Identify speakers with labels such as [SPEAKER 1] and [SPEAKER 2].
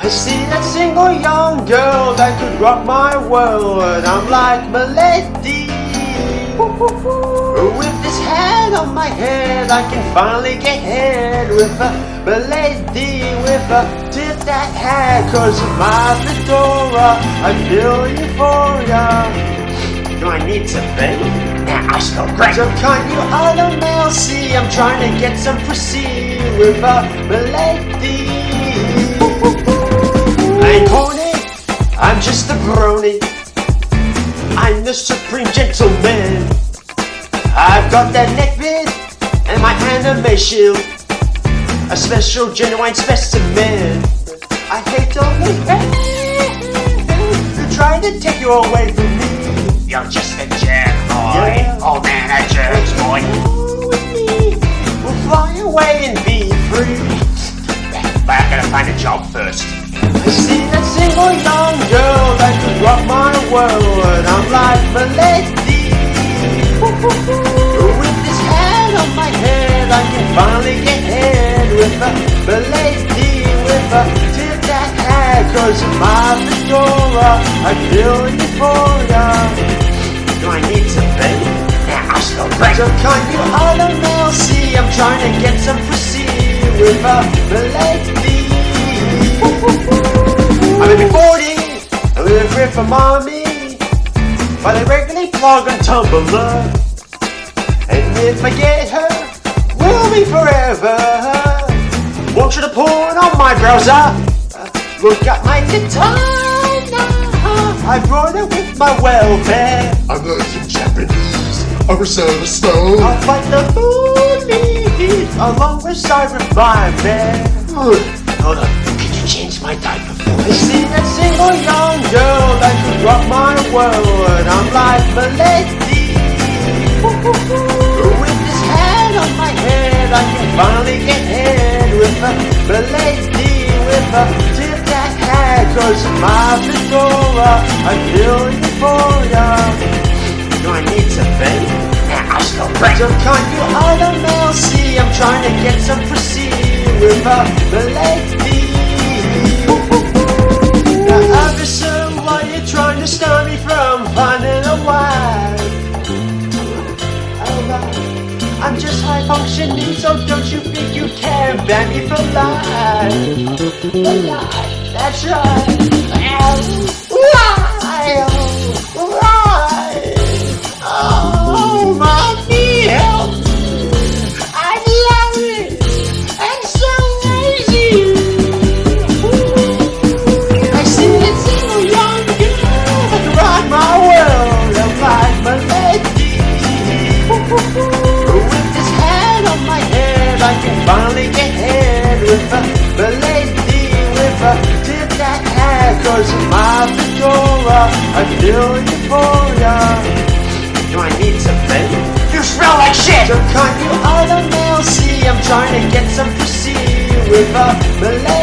[SPEAKER 1] see that single young girl that could rock my world. I'm like Milady. With this hat on my head, I can finally get head with a Milady, with a tip that hat. Cause of my fedora, I feel euphoria. Do I need to pay?
[SPEAKER 2] Yeah, I smell great.
[SPEAKER 1] So can't you other male see I'm trying to get some pussy with a Milady? I ain't horny, I'm just a brony. I'm the supreme gentleman. I've got that neckbeard and my anime shield, a special genuine specimen. I hate all the they're trying to take you away from me.
[SPEAKER 2] You're just a jerk, boy.
[SPEAKER 1] Yeah.
[SPEAKER 2] Oh man, a jerk, boy.
[SPEAKER 1] With me, we'll fly away and be free.
[SPEAKER 2] But I gotta find a job first.
[SPEAKER 1] I see that single young girl that could rock my world. I'm like Milady. With this hat on my head, I can finally get head with a Milady, with a tip that hat. Cause of my fedora, I feel euphoria. Do I need to pay?
[SPEAKER 2] Yeah, I smell great.
[SPEAKER 1] So can't you other male see I'm trying to get some pussy with a Milady? I'm maybe 40, I live here for mommy, but I regularly vlog on Tumblr. And if I get her, we'll be forever. Watch the porn on my browser. Look at my guitar. I brought it with my welfare.
[SPEAKER 3] I'm learning Japanese, a Rosetta Stone.
[SPEAKER 1] I'll fight the bullies along with Cyber man.
[SPEAKER 2] Hold on, could you change my diaper for
[SPEAKER 1] I
[SPEAKER 2] me?
[SPEAKER 1] see that single young girl that could rock my world. I'm like Milady. With this hat on my head, I can finally get head with a Milady, with a tip that hat. Cause of my fedora, I feel euphoria. Do I need to pay?
[SPEAKER 2] Yeah, I smell great.
[SPEAKER 1] So can't you other male see I'm trying to get some pussy with a Milady? Now officer, why you trying to stop me from finding a wife? I'm just high functioning, so don't you think you can ban me for life? For life, that's right. Life. Oh, mommy, help me. I love it. I'm so lazy. I see that single young girl that can rock my world. I'm like Milady. With this hat on my head, I can finally get head with a Milady, with a tip that hat. Cause of my fedora, I feel euphoria. Do I need to pay?
[SPEAKER 2] You smell like shit!
[SPEAKER 1] So can't you other male see I'm trying to get some pussy with a Milady?